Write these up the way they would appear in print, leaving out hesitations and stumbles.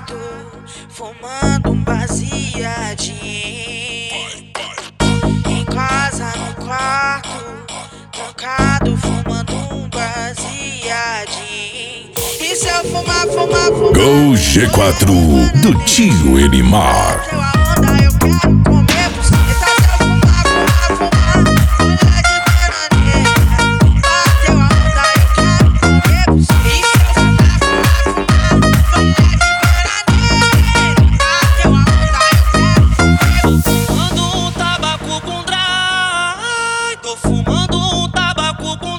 quarto, fumando um baseadinho. Em casa, no quarto, trancado, fumando um baseadinho. E se eu fumar, Go G4 do tio Elimar. bateu a onda, eu quero comer buceta. Se eu fumar, mulher de bananeira. Bateu a onda, eu quero comer buceta. E se eu fumar, mulher de bananeira. Bateu a onda, eu quero comer buceta. Fumando um tabaco com dry. Tô fumando um tabaco com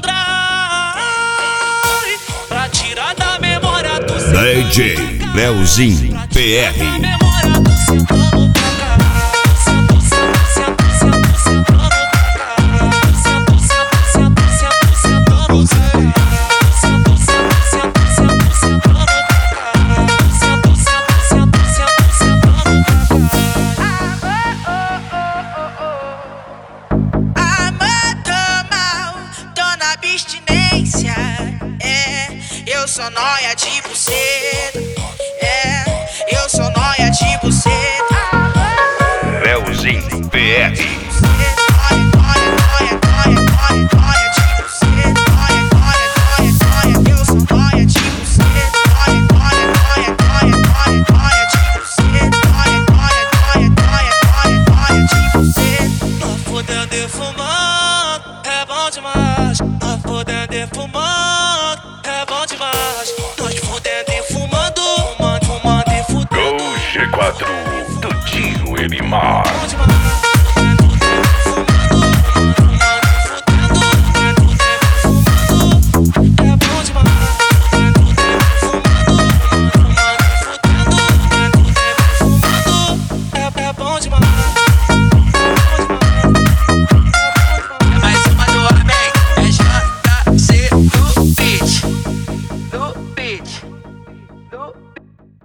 dry. Pra tirar da memória do DJ Leozinho PR. memória do sentando pra cá. Sento, sento, sento, sento, sentando pra cá. Sento, sento, sento, sento, sentando pra cá. Sento, sento, sento, sento, sentando pra cá. Sento, sento, sento, sento, sentando pra cá. Amor, tô mal, tô na abstinência. Eu sou nóia de buceta. Eu sou nóia de buceta. Leozinho PR. Eu sou nóia de buceta. Tá fudendo e fumando, é bom demais. Tá fudendo e fumando, é bom demais. Nós fudendo e fumando, fumando, fumando e Go fudendo. G4 do tio Elimar. Bom demais.